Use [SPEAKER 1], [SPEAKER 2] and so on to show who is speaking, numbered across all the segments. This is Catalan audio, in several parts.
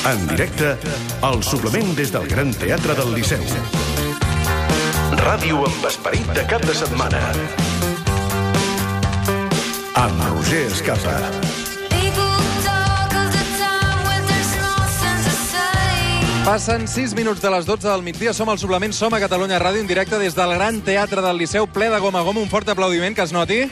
[SPEAKER 1] En directe, al suplement des del Gran Teatre del Liceu. Ràdio amb esperit de cap de setmana. Amb Roger Escapa.
[SPEAKER 2] Passen 6 minuts de les 12 del migdia. Som al suplement, som a Catalunya Ràdio, en directe des del Gran Teatre del Liceu, ple de gom a gom. Un fort aplaudiment, que es noti.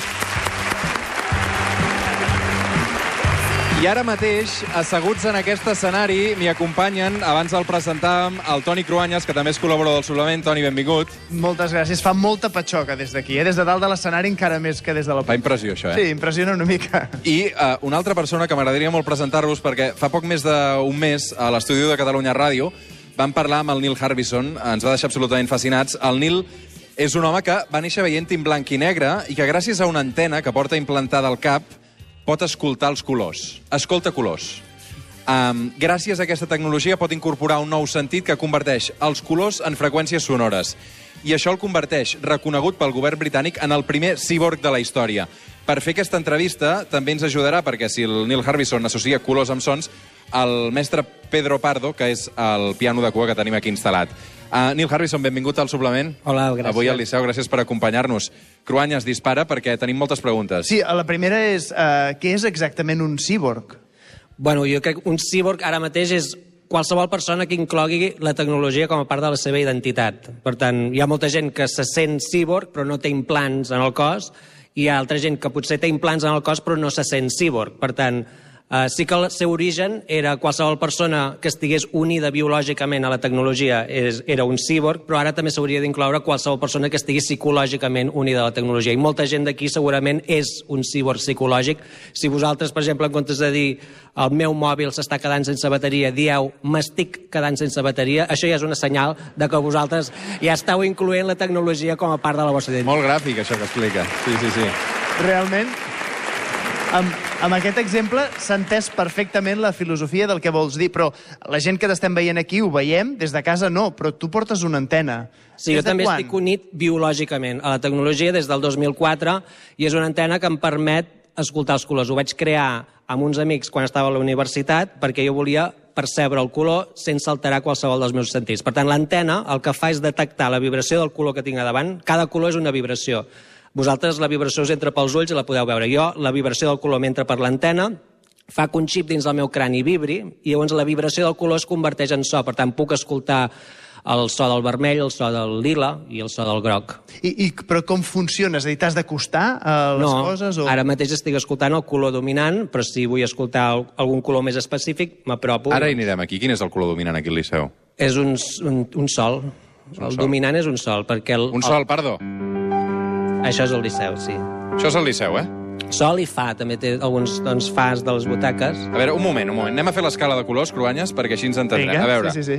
[SPEAKER 2] I ara mateix, asseguts en aquest escenari, m'hi acompanyen, abans el presentàvem, el Toni Cruanyes, que també és col·laborador del suplement. Toni, benvingut.
[SPEAKER 3] Moltes gràcies. Fa molta patxoca des d'aquí, Des de dalt de l'escenari encara més que des de la...
[SPEAKER 2] Fa impressió, això,
[SPEAKER 3] Sí, impressiona una mica.
[SPEAKER 2] I una altra persona que m'agradaria molt presentar-vos, perquè fa poc més d'un mes, a l'estudi de Catalunya Ràdio, vam parlar amb el Neil Harbisson, ens va deixar absolutament fascinats. El Neil és un home que va néixer veient en blanc i negre i que gràcies a una antena que porta implantada al cap pot escoltar els colors. Escolta colors. Gràcies a aquesta tecnologia pot incorporar un nou sentit que converteix els colors en freqüències sonores. I això el converteix, reconegut pel govern britànic, en el primer cíborg de la història. Per fer aquesta entrevista també ens ajudarà, perquè si el Neil Harbisson associa colors amb sons, el mestre Pedro Pardo, que és el piano de cua que tenim aquí instal·lat. Neil Harbisson, benvingut al suplement.
[SPEAKER 4] Hola, gràcies.
[SPEAKER 2] Avui al Liceu, gràcies per acompanyar-nos. Cruanyes, dispara, perquè tenim moltes preguntes.
[SPEAKER 3] Sí, la primera és, què és exactament un cíborg?
[SPEAKER 4] Bueno, jo crec que un cíborg ara mateix és qualsevol persona que inclogui la tecnologia com a part de la seva identitat. Per tant, hi ha molta gent que se sent cíborg però no té implants en el cos, i hi ha altra gent que potser té implants en el cos però no se sent cíborg. Per tant, sí que el seu origen era qualsevol persona que estigués unida biològicament a la tecnologia era un cíborg, però ara també s'hauria d'incloure qualsevol persona que estigui psicològicament unida a la tecnologia. I molta gent d'aquí segurament és un cíborg psicològic. Si vosaltres, per exemple, en comptes de dir el meu mòbil s'està quedant sense bateria, dieu m'estic quedant sense bateria, això ja és una senyal de que vosaltres ja esteu incloent la tecnologia com a part de la vostra identitat.
[SPEAKER 2] Molt gràfic, això que explica. Sí.
[SPEAKER 3] Realment, amb aquest exemple s'ha entès perfectament la filosofia del que vols dir, però la gent que t'estem veient aquí ho veiem, des de casa no, però tu portes una antena.
[SPEAKER 4] Sí, jo també estic unit biològicament a la tecnologia des del 2004 i és una antena que em permet escoltar els colors. Ho vaig crear amb uns amics quan estava a la universitat perquè jo volia percebre el color sense alterar qualsevol dels meus sentits. Per tant, l'antena el que fa és detectar la vibració del color que tinc a davant. Cada color és una vibració. Vosaltres la vibració us entra pels ulls i la podeu veure. Jo, la vibració del color m'entra per l'antena, fa que un xip dins del meu crani vibri, i llavors la vibració del color es converteix en so. Per tant, puc escoltar el so del vermell, el so del lila i el so del groc.
[SPEAKER 3] Però com funciona? És a dir, t'has d'acostar a les coses?
[SPEAKER 4] No, ara mateix estic escoltant el color dominant, però si vull escoltar algun color més específic, m'apropo.
[SPEAKER 2] Ara hi anirem aquí. Quin és el color dominant aquí al Liceu?
[SPEAKER 4] És un sol. El dominant és un sol, perquè...
[SPEAKER 2] Un sol, Pardo?
[SPEAKER 4] Això és el Liceu, sí.
[SPEAKER 2] Això és el Liceu,
[SPEAKER 4] Sol i fa, també té alguns fas de les butaques.
[SPEAKER 2] A veure, un moment. Anem a fer l'escala de colors, Cruanyes, perquè així ens entendrem.
[SPEAKER 3] Vinga,
[SPEAKER 2] a veure.
[SPEAKER 3] Sí.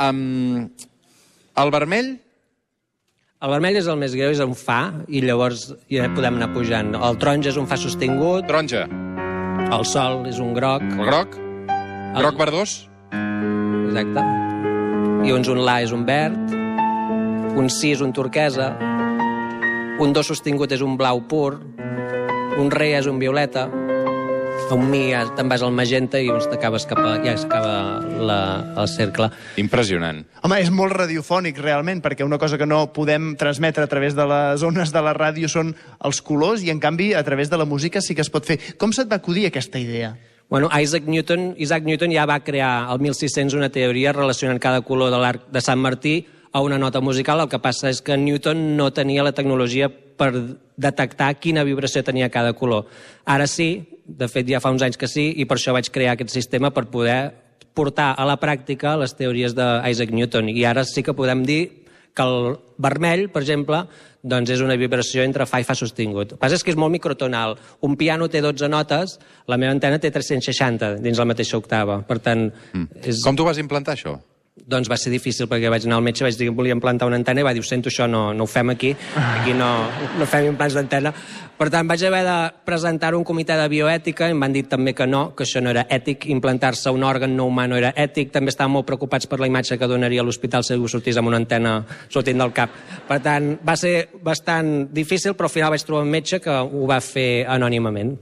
[SPEAKER 2] El vermell?
[SPEAKER 4] El vermell és el més greu, és un fa, i llavors ja podem anar pujant. El taronja és un fa sostingut.
[SPEAKER 2] Taronja.
[SPEAKER 4] El sol és un groc.
[SPEAKER 2] El groc? Groc verdós?
[SPEAKER 4] Exacte. I un la és un verd. Un si és un turquesa. Un do sostingut és un blau pur, un re és un violeta, un mi ja te'n vas al magenta i ja s'acaba el cercle.
[SPEAKER 2] Impressionant.
[SPEAKER 3] Home, és molt radiofònic, realment, perquè una cosa que no podem transmetre a través de les ones de la ràdio són els colors, i en canvi a través de la música sí que es pot fer. Com se't va acudir aquesta idea?
[SPEAKER 4] Bueno, Isaac Newton ja va crear al 1600 una teoria relacionant cada color de l'arc de Sant Martí a una nota musical. El que passa és que Newton no tenia la tecnologia per detectar quina vibració tenia cada color. Ara sí, de fet ja fa uns anys que sí, i per això vaig crear aquest sistema per poder portar a la pràctica les teories d'Isaac Newton. I ara sí que podem dir que el vermell, per exemple, doncs és una vibració entre fa i fa sostingut. El que passa és que és molt microtonal. Un piano té 12 notes, la meva antena té 360 dins la mateixa octava. Per tant...
[SPEAKER 2] Com t'ho vas implantar, això?
[SPEAKER 4] Doncs va ser difícil, perquè vaig anar al metge, vaig dir que volia implantar una antena i va dir, ho sento, això no ho fem aquí no fem implants d'antena. Per tant, vaig haver de presentar un comitè de bioètica i em van dir també que no, que això no era ètic, implantar-se un òrgan no humà no era ètic, també estaven molt preocupats per la imatge que donaria a l'hospital si algú sortís amb una antena sortint del cap. Per tant, va ser bastant difícil, però al final vaig trobar un metge que ho va fer anònimament.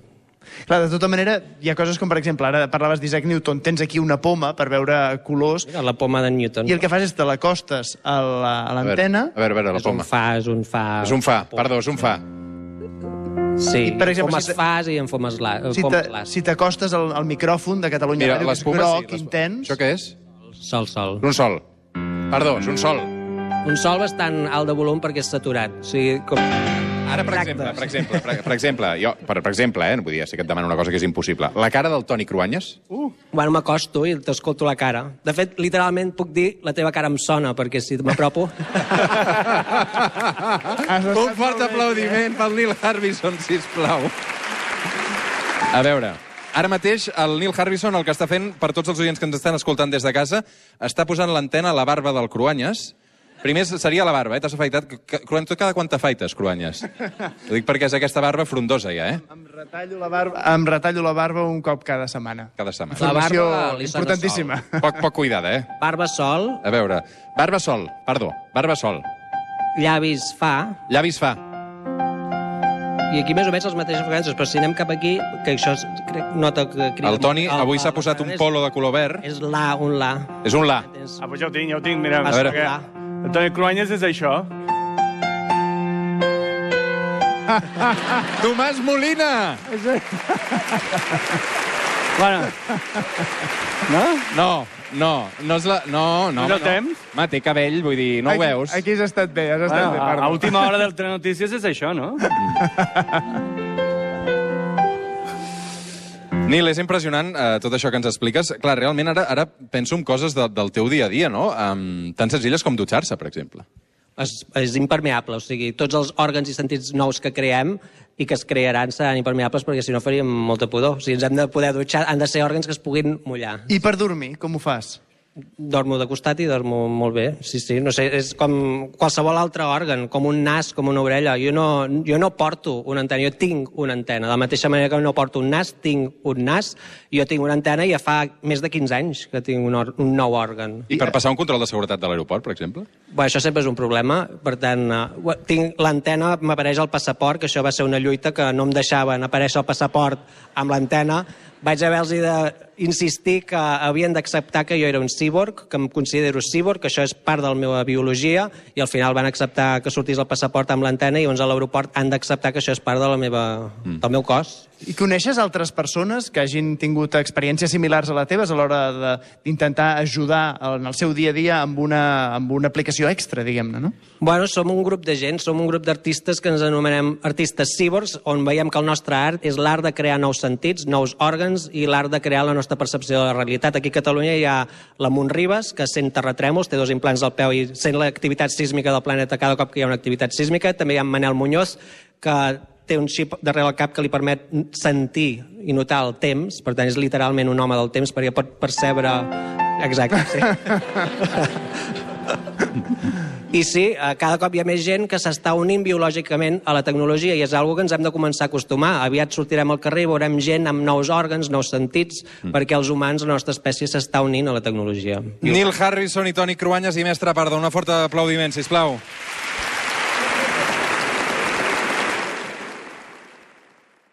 [SPEAKER 3] Clar, de tota manera, hi ha coses com, per exemple, ara parlaves d'Isaac Newton, tens aquí una poma per veure colors,
[SPEAKER 4] Mira, la poma de Newton.
[SPEAKER 3] i el que fas és te l'acostes a l'antena...
[SPEAKER 2] A veure, la poma.
[SPEAKER 4] És un fa.
[SPEAKER 2] És un fa, perdó, és un fa.
[SPEAKER 4] Sí,
[SPEAKER 3] I, per exemple,
[SPEAKER 4] fomes fas i en fomes las.
[SPEAKER 3] Si t'acostes al micròfon de Catalunya
[SPEAKER 2] Mira,
[SPEAKER 3] Ràdio, que
[SPEAKER 2] les
[SPEAKER 3] és
[SPEAKER 2] pomes
[SPEAKER 3] groc,
[SPEAKER 2] sí.
[SPEAKER 3] intens...
[SPEAKER 2] Això què és?
[SPEAKER 4] Sol.
[SPEAKER 2] Un sol. Perdó, és un sol.
[SPEAKER 4] Un sol bastant alt de volum perquè és saturat. O sigui, com...
[SPEAKER 2] Ara, per exemple, vull dir, sé que et demano una cosa que és impossible. La cara del Toni Cruanyes?
[SPEAKER 4] Bueno, m'acosto i t'escolto la cara. De fet, literalment puc dir la teva cara em sona, perquè si m'apropo...
[SPEAKER 2] Un fort aplaudiment pel Neil Harbisson, sisplau. A veure, ara mateix el Neil Harbisson el que està fent, per tots els oients que ens estan escoltant des de casa, està posant l'antena a la barba del Cruanyes. Primer seria la barba, T'has afaitat. Cada quant t'afaites, Cruanyes? Ho dic perquè és aquesta barba frondosa, ja,
[SPEAKER 3] Em retallo la barba un cop cada setmana.
[SPEAKER 2] Cada setmana.
[SPEAKER 3] Informació
[SPEAKER 4] La barba li sona
[SPEAKER 3] importantíssima.
[SPEAKER 2] Poc cuidada,
[SPEAKER 4] Barba sol,
[SPEAKER 2] A veure, barba sol.
[SPEAKER 4] llavis fa,
[SPEAKER 2] Llavis fa.
[SPEAKER 4] i aquí més o menys les mateixes freqüències, però si anem cap aquí, que això nota que...
[SPEAKER 2] El Toni avui s'ha posat un polo de color verd.
[SPEAKER 4] És la, un la.
[SPEAKER 2] És un la.
[SPEAKER 5] Ah, doncs ja ho tinc, mira.
[SPEAKER 4] A
[SPEAKER 2] veure.
[SPEAKER 5] perquè el Toni Cruanyes és això.
[SPEAKER 2] Tomàs Molina!
[SPEAKER 5] Bueno. No?
[SPEAKER 2] No és la... No.
[SPEAKER 5] És el temps?
[SPEAKER 2] Home, té cabell, vull dir, no ho veus?
[SPEAKER 3] Aquí has estat bé,
[SPEAKER 5] A
[SPEAKER 3] perdó.
[SPEAKER 5] última hora del Telenotícies és això, no?
[SPEAKER 2] Nil, és impressionant tot això que ens expliques. Clar, realment ara penso en coses del teu dia a dia, no? Tan senzilles com dutxar-se, per exemple.
[SPEAKER 4] És impermeable, o sigui, tots els òrgans i sentits nous que creem i que es crearan seran impermeables perquè si no faríem molta pudor. O sigui, ens hem de poder dutxar, han de ser òrgans que es puguin mullar.
[SPEAKER 3] I per dormir, com ho fas?
[SPEAKER 4] Dormo de costat i dormo molt bé, sí. No sé, és com qualsevol altre òrgan, com un nas, com una orella. Jo no porto una antena, jo tinc una antena. De la mateixa manera que no porto un nas, tinc un nas. Jo tinc una antena i ja fa més de 15 anys que tinc un nou òrgan.
[SPEAKER 2] I per passar un control de seguretat de l'aeroport, per exemple?
[SPEAKER 4] Bé, això sempre és un problema. Per tant, tinc l'antena, m'apareix al passaport, que això va ser una lluita que no em deixaven aparèixer el passaport amb l'antena. Vaig haver-los d'insistir que havien d'acceptar que jo era un cíborg, que em considero cíborg, que això és part de la meva biologia, i al final van acceptar que sortís el passaport amb l'antena i llavors a l'aeroport han d'acceptar que això és part de del meu cos.
[SPEAKER 3] I coneixes altres persones que hagin tingut experiències similars a la teva a l'hora d'intentar ajudar en el seu dia a dia amb una aplicació extra, diguem-ne, no?
[SPEAKER 4] Bueno, som un grup de gent, som un grup d'artistes que ens anomenem artistes cíborgs, on veiem que el nostre art és l'art de crear nous sentits, nous òrgans i l'art de crear la nostra percepció de la realitat. Aquí a Catalunya hi ha la Munt Ribes, que sent terratrèmols, té 2 implants al peu i sent l'activitat sísmica del planeta cada cop que hi ha una activitat sísmica. També hi ha en Manel Muñoz, que té un xip darrere el cap que li permet sentir i notar el temps, per tant és literalment un home del temps perquè pot percebre... Exacte, sí. I sí, cada cop hi ha més gent que s'està unint biològicament a la tecnologia i és una que ens hem de començar a acostumar. Aviat sortirem al carrer i veurem gent amb nous òrgans, nous sentits, perquè els humans, la nostra espècie, s'està unint a la tecnologia.
[SPEAKER 2] Neil Harbisson i Toni Cruanyes i Mestre Pardo. Un fort aplaudiment, sisplau.